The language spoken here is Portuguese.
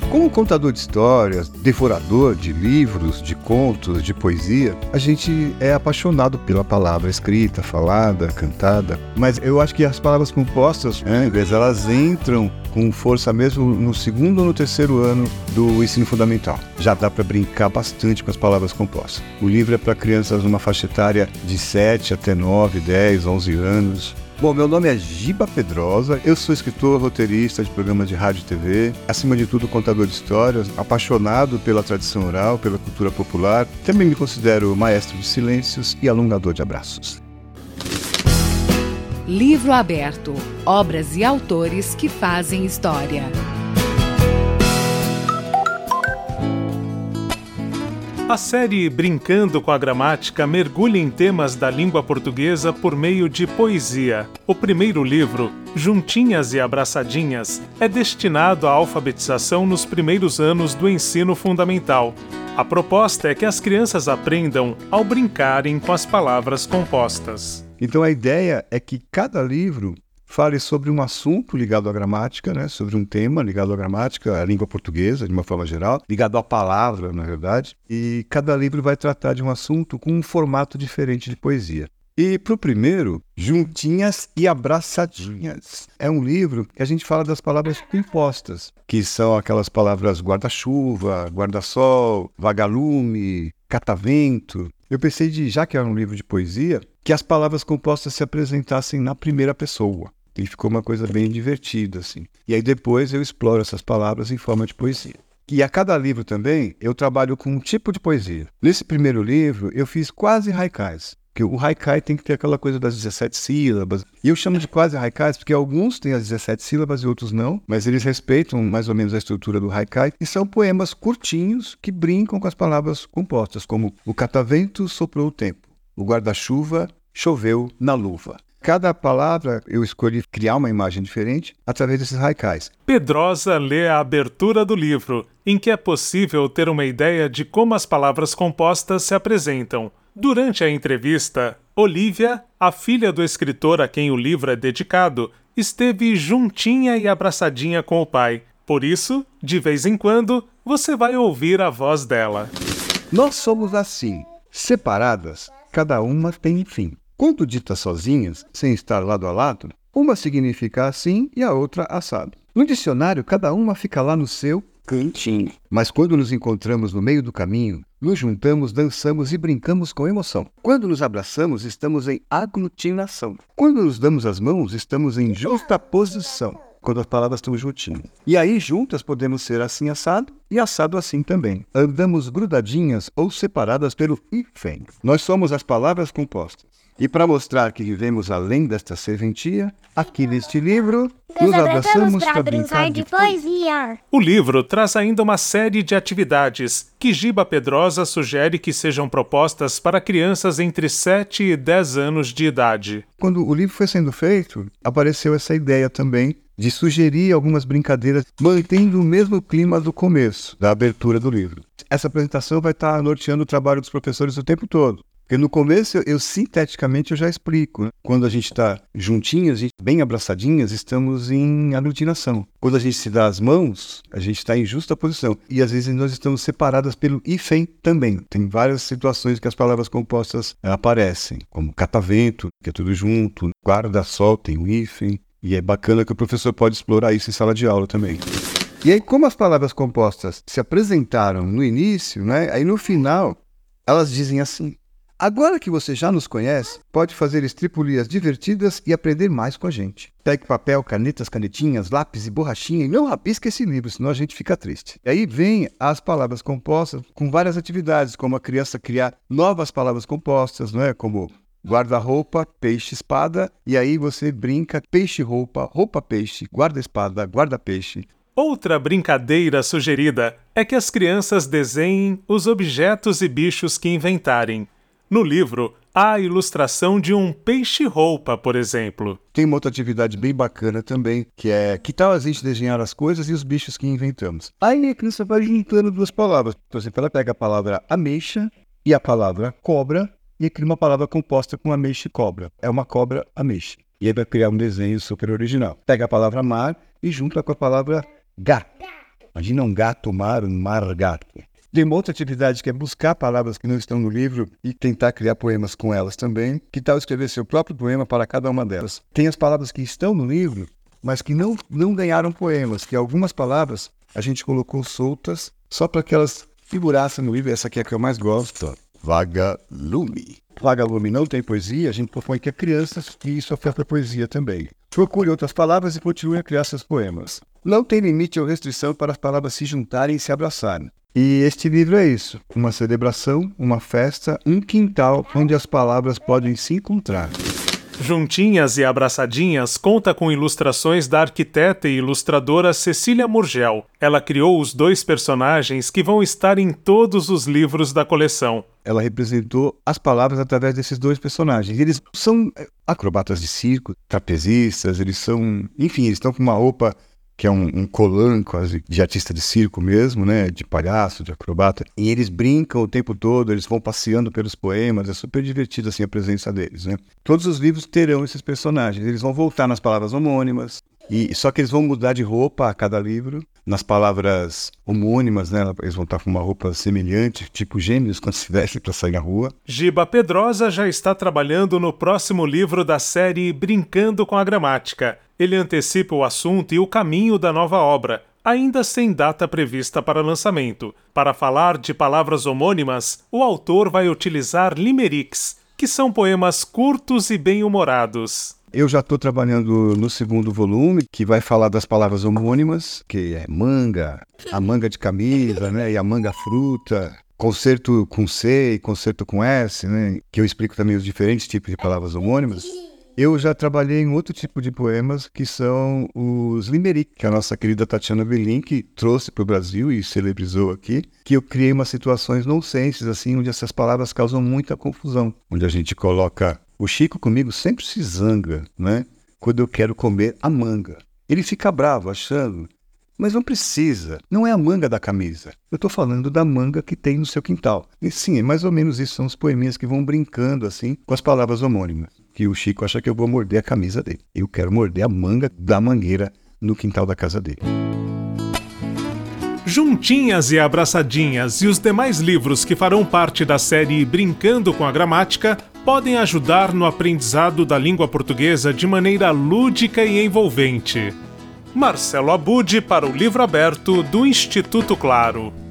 Como contador de histórias, devorador de livros, de contos, de poesia, a gente é apaixonado pela palavra escrita, falada, cantada, mas eu acho que as palavras compostas, elas entram com força mesmo no segundo ou no terceiro ano do ensino fundamental. Já dá para brincar bastante com as palavras compostas. O livro é para crianças numa faixa etária de 7 até 9, 10, 11 anos. Bom, meu nome é Giba Pedrosa, eu sou escritor, roteirista de programas de rádio e TV, acima de tudo contador de histórias, apaixonado pela tradição oral, pela cultura popular, também me considero maestro de silêncios e alongador de abraços. Livro aberto, obras e autores que fazem história. A série Brincando com a Gramática mergulha em temas da língua portuguesa por meio de poesia. O primeiro livro, Juntinhas e Abraçadinhas, é destinado à alfabetização nos primeiros anos do ensino fundamental. A proposta é que as crianças aprendam ao brincarem com as palavras compostas. Então a ideia é que cada livro fale sobre um assunto ligado à gramática, sobre um tema ligado à gramática, à língua portuguesa, de uma forma geral, ligado à palavra, na verdade, e cada livro vai tratar de um assunto com um formato diferente de poesia. E para o primeiro, Juntinhas e Abraçadinhas. É um livro que a gente fala das palavras compostas, que são aquelas palavras guarda-chuva, guarda-sol, vagalume, catavento. Eu pensei, já que era um livro de poesia, que as palavras compostas se apresentassem na primeira pessoa. E ficou uma coisa bem divertida, assim. E aí depois eu exploro essas palavras em forma de poesia. E a cada livro também eu trabalho com um tipo de poesia. Nesse primeiro livro eu fiz quase haikais. Porque o haikai tem que ter aquela coisa das 17 sílabas. E eu chamo de quase haikais porque alguns têm as 17 sílabas e outros não. Mas eles respeitam mais ou menos a estrutura do haikai. E são poemas curtinhos que brincam com as palavras compostas, como o catavento soprou o tempo, o guarda-chuva choveu na luva. Cada palavra eu escolhi criar uma imagem diferente através desses haikais. Pedrosa lê a abertura do livro, em que é possível ter uma ideia de como as palavras compostas se apresentam. Durante a entrevista, Olivia, a filha do escritor a quem o livro é dedicado, esteve juntinha e abraçadinha com o pai. Por isso, de vez em quando, você vai ouvir a voz dela. Nós somos assim, separadas, cada uma tem um fim. Quando ditas sozinhas, sem estar lado a lado, uma significa assim e a outra assado. No dicionário, cada uma fica lá no seu cantinho. Mas quando nos encontramos no meio do caminho, nos juntamos, dançamos e brincamos com emoção. Quando nos abraçamos, estamos em aglutinação. Quando nos damos as mãos, estamos em justaposição. Quando as palavras estão juntinhas. E aí, juntas, podemos ser assim assado e assado assim também. Andamos grudadinhas ou separadas pelo hífen. Nós somos as palavras compostas. E para mostrar que vivemos além desta serventia, aqui neste livro, nos abraçamos para brincar de poesia. O livro traz ainda uma série de atividades que Giba Pedrosa sugere que sejam propostas para crianças entre 7 e 10 anos de idade. Quando o livro foi sendo feito, apareceu essa ideia também de sugerir algumas brincadeiras, mantendo o mesmo clima do começo, da abertura do livro. Essa apresentação vai estar norteando o trabalho dos professores o tempo todo. Porque no começo, sinteticamente, eu já explico. Quando a gente está juntinhas, bem abraçadinhas, estamos em aglutinação. Quando a gente se dá as mãos, a gente está em justa posição. E às vezes nós estamos separadas pelo hífen também. Tem várias situações que as palavras compostas aparecem, como catavento, que é tudo junto, guarda-sol tem um hífen. E é bacana que o professor pode explorar isso em sala de aula também. E aí, como as palavras compostas se apresentaram no início, aí no final, elas dizem assim: agora que você já nos conhece, pode fazer estripulias divertidas e aprender mais com a gente. Pegue papel, canetas, canetinhas, lápis e borrachinha e não rabisque esse livro, senão a gente fica triste. E aí vem as palavras compostas com várias atividades, como a criança criar novas palavras compostas, como guarda-roupa, peixe-espada, e aí você brinca peixe-roupa, roupa-peixe, guarda-espada, guarda-peixe. Outra brincadeira sugerida é que as crianças desenhem os objetos e bichos que inventarem. No livro, há a ilustração de um peixe-roupa, por exemplo. Tem uma outra atividade bem bacana também, que é que tal a gente desenhar as coisas e os bichos que inventamos? Aí a criança vai juntando duas palavras. Por exemplo, ela pega a palavra ameixa e a palavra cobra e cria uma palavra composta com ameixa e cobra. É uma cobra ameixa. E aí vai criar um desenho super original. Pega a palavra mar e junta com a palavra gato. Imagina um gato mar, um mar gato. Tem uma outra atividade que é buscar palavras que não estão no livro e tentar criar poemas com elas também. Que tal escrever seu próprio poema para cada uma delas? Tem as palavras que estão no livro, mas que não ganharam poemas, que algumas palavras a gente colocou soltas só para que elas figurassem no livro. Essa aqui é a que eu mais gosto, ó. Vagalume. Vagalume não tem poesia, a gente propõe que é crianças e isso afeta a poesia também. Procure outras palavras e continue a criar seus poemas. Não tem limite ou restrição para as palavras se juntarem e se abraçarem. E este livro é isso, uma celebração, uma festa, um quintal onde as palavras podem se encontrar. Juntinhas e Abraçadinhas conta com ilustrações da arquiteta e ilustradora Cecília Murgel. Ela criou os 2 personagens que vão estar em todos os livros da coleção. Ela representou as palavras através desses 2 personagens. Eles são acrobatas de circo, trapezistas, eles estão com uma roupa que é um colã quase de artista de circo mesmo, né? De palhaço, de acrobata. E eles brincam o tempo todo, eles vão passeando pelos poemas, é super divertido assim a presença deles, né? Todos os livros terão esses personagens, eles vão voltar nas palavras homônimas, só que eles vão mudar de roupa a cada livro. Nas palavras homônimas, né? Eles vão estar com uma roupa semelhante, tipo gêmeos quando se vestem para sair na rua. Giba Pedrosa já está trabalhando no próximo livro da série Brincando com a Gramática. Ele antecipa o assunto e o caminho da nova obra, ainda sem data prevista para lançamento. Para falar de palavras homônimas, o autor vai utilizar limericks, que são poemas curtos e bem-humorados. Eu já estou trabalhando no 2º volume, que vai falar das palavras homônimas, que é manga, a manga de camisa, né, e a manga fruta, concerto com C e concerto com S, né, que eu explico também os diferentes tipos de palavras homônimas. Eu já trabalhei em outro tipo de poemas, que são os limerick, que a nossa querida Tatiana Belink trouxe para o Brasil e celebrizou aqui, que eu criei umas situações nonsenses, assim, onde essas palavras causam muita confusão, onde a gente coloca... O Chico comigo sempre se zanga, né? Quando eu quero comer a manga. Ele fica bravo, achando... Mas não precisa, não é a manga da camisa. Eu estou falando da manga que tem no seu quintal. E sim, é mais ou menos isso, são os poeminhas que vão brincando assim com as palavras homônimas. Que o Chico acha que eu vou morder a camisa dele. Eu quero morder a manga da mangueira no quintal da casa dele. Juntinhas e Abraçadinhas e os demais livros que farão parte da série Brincando com a Gramática podem ajudar no aprendizado da língua portuguesa de maneira lúdica e envolvente. Marcelo Abud para o Livro Aberto do Instituto Claro.